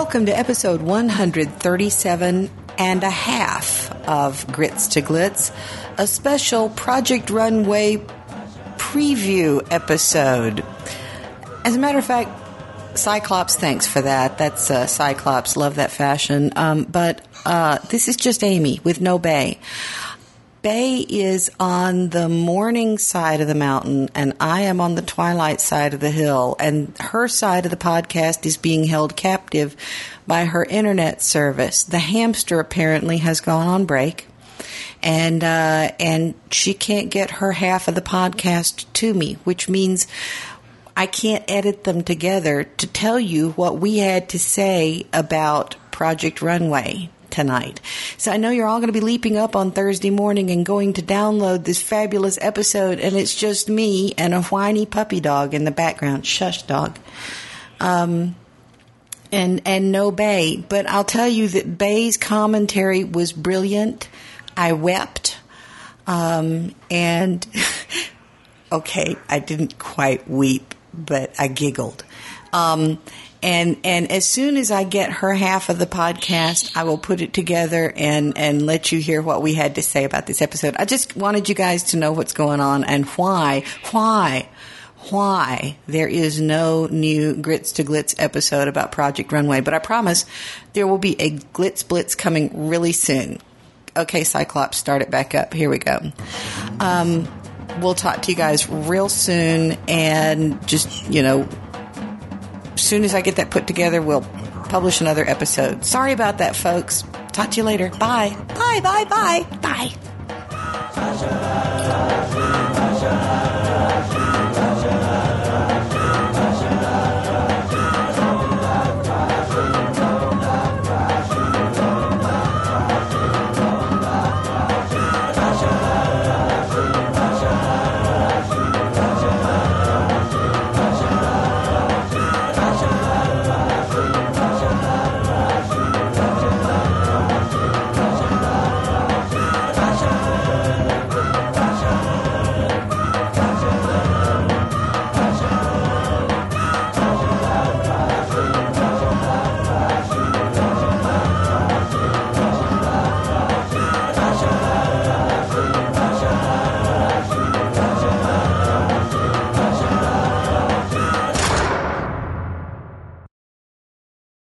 Welcome to episode 137 and a half of Grits to Glitz, a special Project Runway preview episode. As a matter of fact, Cyclops, thanks for that. That's Cyclops, love that fashion. But this is just Amy with no Bay. Bay is on the morning side of the mountain, and I am on the twilight side of the hill, and her side of the podcast is being held captive by her internet service. The hamster apparently has gone on break, and she can't get her half of the podcast to me, which means I can't edit them together to tell you what we had to say about Project Runway tonight. So I know you're all going to be leaping up on Thursday morning and going to download this fabulous episode, and it's just me and a whiny puppy dog in the background. Shush, dog. And no Bay. But I'll tell you that Bay's commentary was brilliant. I wept. And okay, I didn't quite weep, but I giggled. And as soon as I get her half of the podcast, I will put it together and let you hear what we had to say about this episode. I just wanted you guys to know what's going on and why there is no new Grits to Glitz episode about Project Runway. But I promise there will be a Glitz Blitz coming really soon. Okay, Cyclops, start it back up. Here we go. We'll talk to you guys real soon, and just, as soon as I get that put together, we'll publish another episode. Sorry about that, folks. Talk to you later. Bye. Bye.